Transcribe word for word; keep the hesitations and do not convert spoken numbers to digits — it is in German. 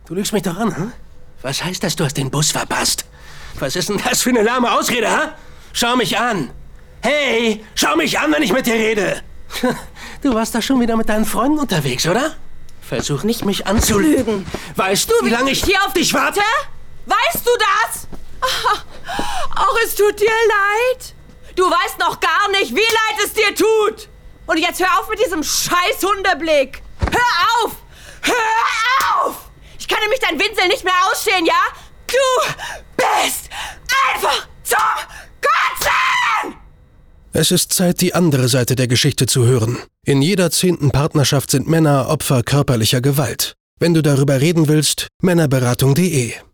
Du lügst mich doch an, hm? Was heißt das, du hast den Bus verpasst? Was ist denn das für eine lahme Ausrede, ha? Schau mich an. Hey, schau mich an, wenn ich mit dir rede. Du warst doch schon wieder mit deinen Freunden unterwegs, oder? Versuch nicht, mich anzulügen. Weißt du, wie lange ich hier auf dich warte? Weißt du das? Ach, es tut dir leid. Du weißt noch gar nicht, wie leid es dir tut. Und jetzt hör auf mit diesem scheiß Hundeblick. Hör auf! Hör auf! Ich kann nämlich dein Winseln nicht mehr ausstehen, ja? Du bist einfach zum Kotzen! Es ist Zeit, die andere Seite der Geschichte zu hören. In jeder zehnten Partnerschaft sind Männer Opfer körperlicher Gewalt. Wenn du darüber reden willst, männerberatung punkt de.